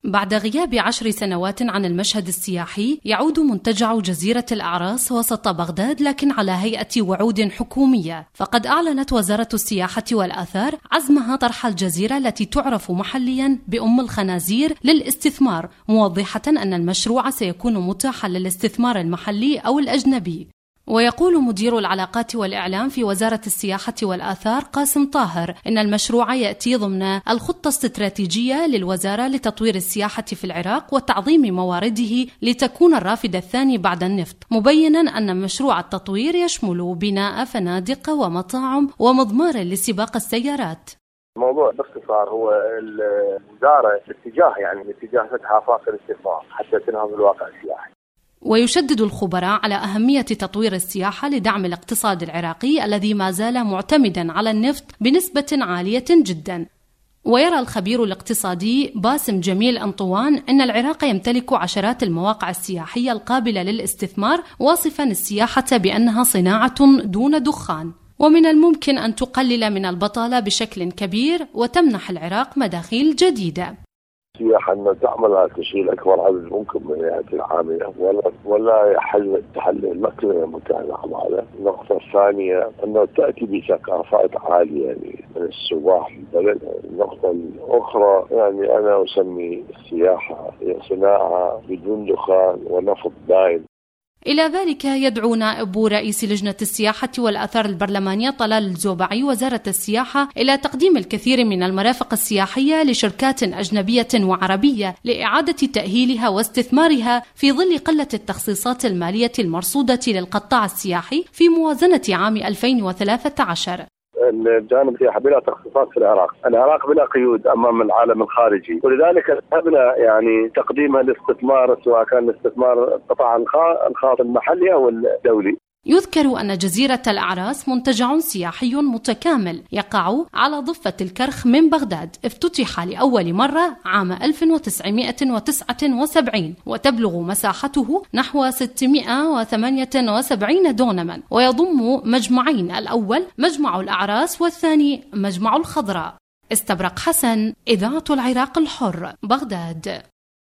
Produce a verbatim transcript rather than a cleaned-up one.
بعد غياب عشر سنوات عن المشهد السياحي، يعود منتجع جزيرة الأعراس وسط بغداد، لكن على هيئة وعود حكومية. فقد أعلنت وزارة السياحة والآثار عزمها طرح الجزيرة التي تعرف محليا بأم الخنازير للاستثمار، موضحة أن المشروع سيكون متاحا للاستثمار المحلي أو الأجنبي. ويقول مدير العلاقات والإعلام في وزارة السياحة والآثار قاسم طاهر إن المشروع يأتي ضمن الخطة الاستراتيجية للوزارة لتطوير السياحة في العراق وتعظيم موارده لتكون الرافد الثاني بعد النفط، مبينا أن مشروع التطوير يشمل بناء فنادق ومطاعم ومضمار لسباق السيارات. الموضوع باختصار هو الوزارة اتجاه يعني اتجاه فتح آفاق الاستثمار حتى تنهض الواقع السياحي. ويشدد الخبراء على أهمية تطوير السياحة لدعم الاقتصاد العراقي الذي ما زال معتمدا على النفط بنسبة عالية جدا. ويرى الخبير الاقتصادي باسم جميل أنطوان أن العراق يمتلك عشرات المواقع السياحية القابلة للاستثمار، واصفا السياحة بأنها صناعة دون دخان، ومن الممكن أن تقلل من البطالة بشكل كبير وتمنح العراق مداخيل جديدة. السياحة أن تعمل تشغيل أكبر عدد ممكن من الهيئات العاملة ولا ولا يحل تحلل مكنة مكان هذا. النقطة الثانية أنه تأتي بثقافات عالية يعني من السواح في البلد. النقطة الأخرى يعني أنا أسمي السياحة هي صناعة بدون دخان ونفط دائم. إلى ذلك يدعو نائب رئيس لجنة السياحة والآثار البرلمانية طلال الزوبعي وزارة السياحة إلى تقديم الكثير من المرافق السياحية لشركات أجنبية وعربية لإعادة تأهيلها واستثمارها في ظل قلة التخصيصات المالية المرصودة للقطاع السياحي في موازنة عام ألفين وثلاثة عشر. الجانب السياحي بلا تخصصات في العراق، العراق بلا قيود أمام العالم الخارجي، ولذلك ذهبنا يعني تقديمها للاستثمار سواء كان الاستثمار القطاع الخاص المحلي أو الدولي. يذكر أن جزيرة الأعراس منتجع سياحي متكامل يقع على ضفة الكرخ من بغداد، افتتح لأول مرة عام ألف وتسعمائة وتسعة وسبعين وتبلغ مساحته نحو ستمائة وثمانية وسبعين دونما، ويضم مجمعين، الأول مجمع الأعراس والثاني مجمع الخضراء. استبرق حسن، إذاعة العراق الحر، بغداد.